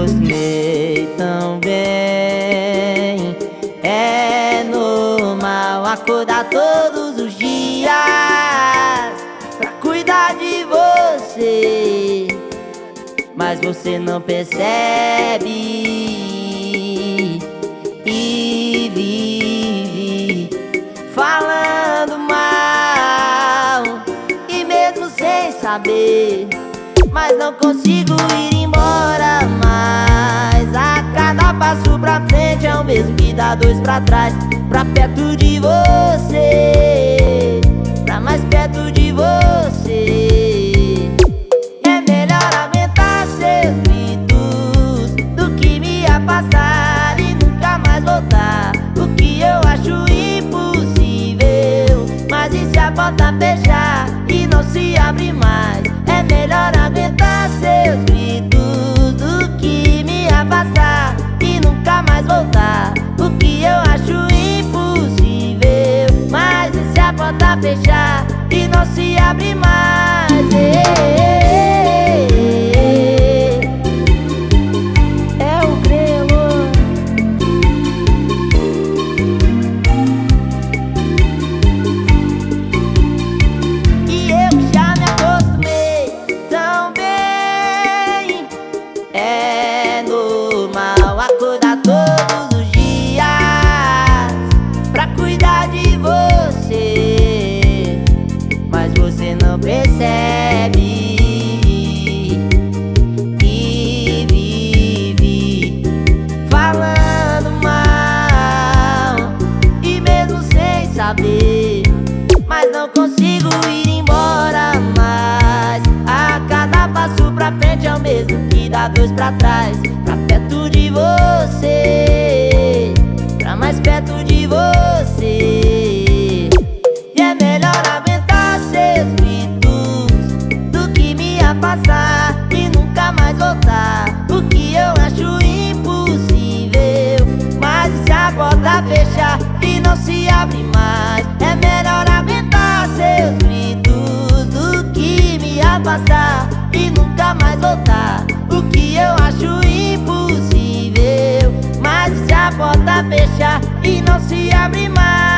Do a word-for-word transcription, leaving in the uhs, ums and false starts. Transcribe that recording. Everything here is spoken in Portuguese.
acostumei tão bem. É normal acordar todos os dias pra cuidar de você, mas você não percebe e vive falando mal, e mesmo sem saber, mas não consigo ir embora mais. A cada passo pra frente é o mesmo que dá dois pra trás. Pra perto de você, pra mais perto de você. É melhor aguentar seus gritos do que me afastar e nunca mais voltar. O que eu acho impossível, mas e se a porta fechar e não se abre mais? É melhor aguentar seus gritos do que me afastar e nunca mais voltar. O que eu acho impossível, mas e se a porta fechar e não se abre mais? É o grelo. E eu já me acostumei tão bem. É normal acordar todos os dias pra cuidar de você, mas você não percebe e vive falando mal, e mesmo sem saber, mas não consigo ir embora mais. A cada passo pra frente é o mesmo que dá dois pra trás. Pra perto de você, pra mais perto de você. E é melhor aguentar seus gritos do que me afastar e nunca mais voltar. O que eu acho impossível, mas e se a porta fechar e não se abre mais? É melhor aguentar seus gritos do que me afastar e nunca mais voltar. O que eu acho impossível, mas e se a porta fechar e não se abre mais?